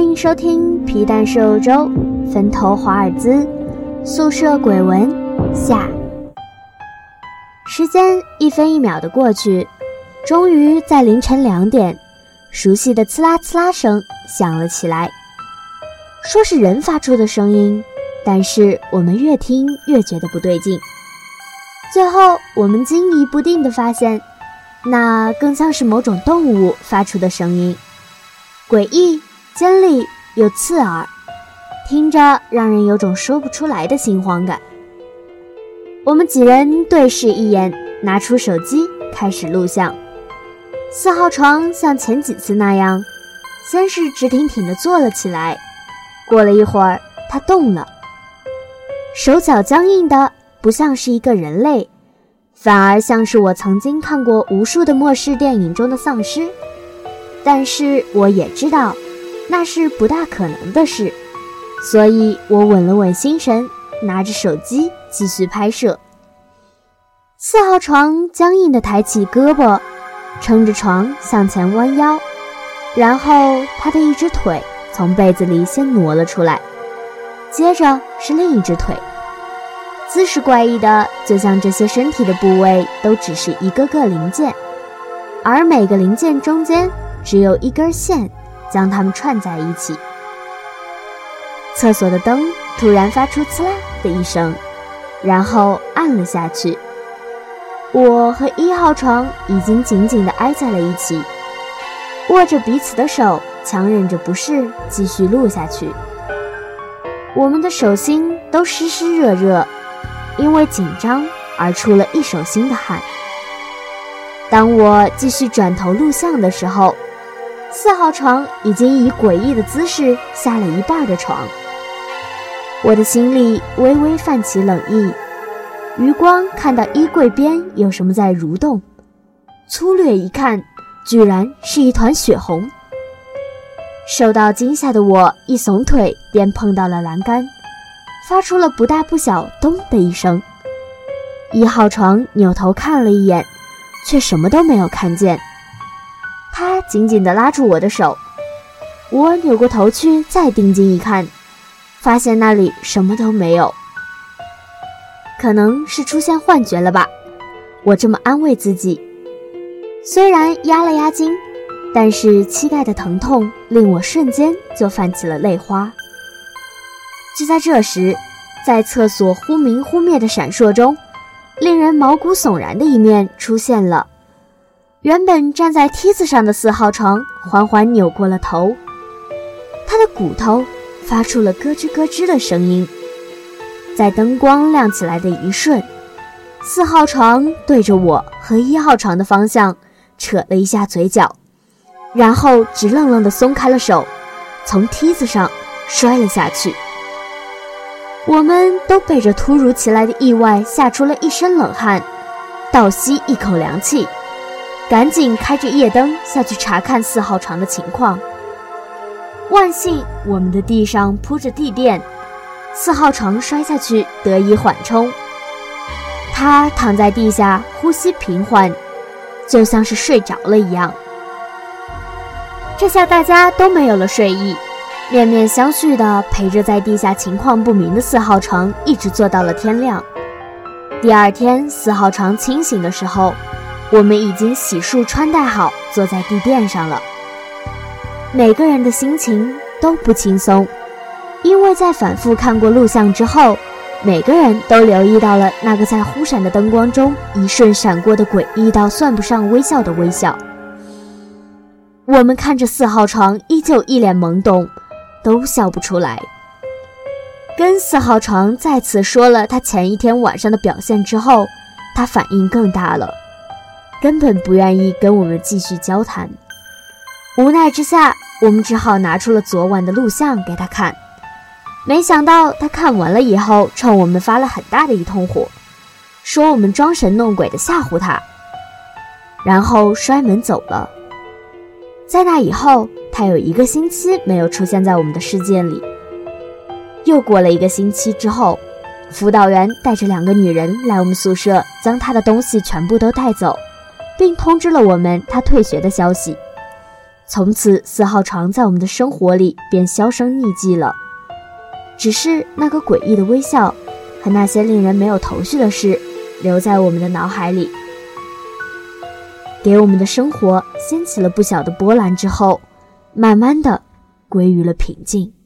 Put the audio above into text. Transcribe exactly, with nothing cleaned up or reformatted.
迎收听皮蛋瘦肉粥，分头华尔兹，宿舍鬼文下。时间一分一秒的过去，终于在凌晨两点，熟悉的刺啦刺啦声响了起来。说是人发出的声音，但是我们越听越觉得不对劲。最后我们惊疑不定地发现，那更像是某种动物发出的声音，诡异、尖利又刺耳，听着让人有种说不出来的心慌感。我们几人对视一眼，拿出手机开始录像。四号床像前几次那样，先是直挺挺地坐了起来，过了一会儿它动了，手脚僵硬的不像是一个人类，反而像是我曾经看过无数的末世电影中的丧尸。但是我也知道那是不大可能的事，所以我稳了稳心神，拿着手机继续拍摄。四号床僵硬地抬起胳膊，撑着床向前弯腰，然后他的一只腿从被子里先挪了出来，接着是另一只腿，姿势怪异的，就像这些身体的部位都只是一个个零件，而每个零件中间只有一根线将它们串在一起。厕所的灯突然发出刺啦的一声，然后暗了下去。我和一号床已经紧紧地挨在了一起，握着彼此的手，强忍着不适继续录下去。我们的手心都湿湿热热，因为紧张而出了一手心的汗。当我继续转头录像的时候，四号床已经以诡异的姿势下了一半的床。我的心里微微泛起冷意，余光看到衣柜边有什么在蠕动，粗略一看，居然是一团血红。受到惊吓的我一耸腿便碰到了栏杆，发出了不大不小咚的一声。一号床扭头看了一眼，却什么都没有看见。他紧紧地拉住我的手，我扭过头去再定睛一看，发现那里什么都没有。可能是出现幻觉了吧，我这么安慰自己。虽然压了压惊，但是膝盖的疼痛令我瞬间就泛起了泪花。就在这时，在厕所忽明忽灭的闪烁中，令人毛骨悚然的一面出现了。原本站在梯子上的四号床缓缓扭过了头，他的骨头发出了咯吱咯吱的声音。在灯光亮起来的一瞬，四号床对着我和一号床的方向扯了一下嘴角，然后直愣愣地松开了手，从梯子上摔了下去。我们都被这突如其来的意外吓出了一身冷汗，倒吸一口凉气，赶紧开着夜灯下去查看四号床的情况。万幸我们的地上铺着地垫，四号床摔下去得以缓冲。他躺在地下，呼吸平缓，就像是睡着了一样。这下大家都没有了睡意，面面相觑地陪着在地下情况不明的四号床一直坐到了天亮。第二天四号床清醒的时候，我们已经洗漱穿戴好，坐在地垫上了。每个人的心情都不轻松，因为在反复看过录像之后，每个人都留意到了那个在忽闪的灯光中一瞬闪过的诡异到算不上微笑的微笑。我们看着四号床依旧一脸懵懂，都笑不出来。跟四号床再次说了他前一天晚上的表现之后，他反应更大了，根本不愿意跟我们继续交谈。无奈之下，我们只好拿出了昨晚的录像给他看。没想到他看完了以后，冲我们发了很大的一通火，说我们装神弄鬼的吓唬他，然后摔门走了。在那以后，他有一个星期没有出现在我们的世界里。又过了一个星期之后，辅导员带着两个女人来我们宿舍，将他的东西全部都带走，并通知了我们他退学的消息。 从此四号床在我们的生活里便销声匿迹了。只是那个诡异的微笑和那些令人没有头绪的事留在我们的脑海里，给我们的生活掀起了不小的波澜之后，慢慢的归于了平静。